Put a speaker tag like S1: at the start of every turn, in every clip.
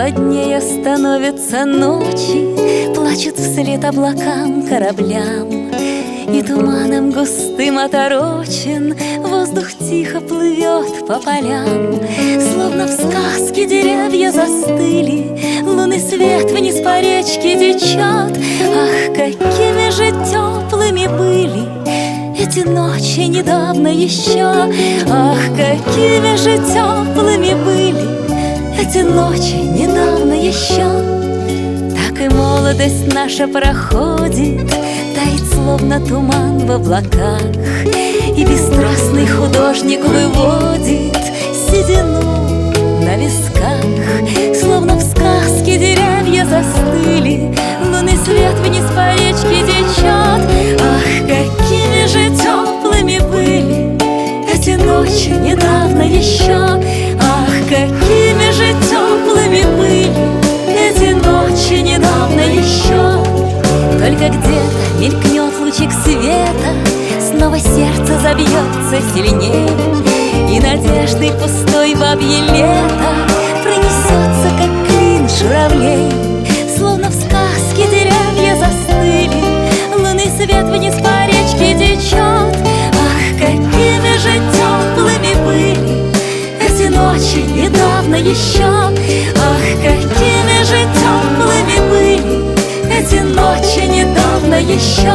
S1: Холоднее становятся ночи, плачут вслед облакам, кораблям, и туманом густым оторочен воздух тихо плывет по полям. Словно в сказке деревья застыли, лунный свет вниз по речке течет. Ах, какими же теплыми были эти ночи недавно еще. Ах, какими же теплыми были эти ночи недавно еще. Так и молодость наша проходит, тает словно туман в облаках, и бесстрастный художник выводит седину на висках. Словно в сказке деревья застыли, лунный свет вниз по речке течет. Ах, какими же теплыми были эти ночи недавно еще. Ах, какими же теплыми были эти ночи недавно еще. Только где-то мелькнет лучик света, снова сердце забьется сильнее, и надеждой пустой бабье лето пронесется, как клин журавлей. Словно в сказке деревья застыли, лунный свет вниз по речке течет. Ах, какими же теплыми были эти ночи недавно еще. Ах, какими же теплыми были эти ночи недавно еще.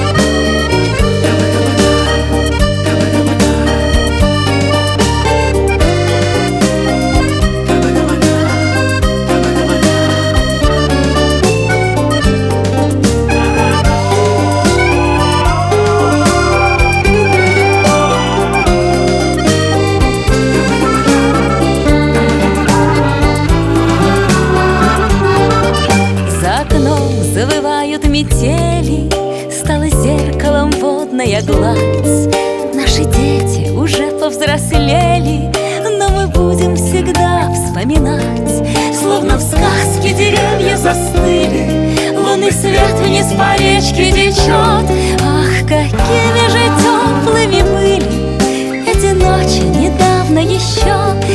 S1: Завывают метели, стала зеркалом водная гладь. Наши дети уже повзрослели, но мы будем всегда вспоминать. Словно в сказке деревья застыли, лунный свет вниз по речке течет. Ах, какими же теплыми были эти ночи недавно еще.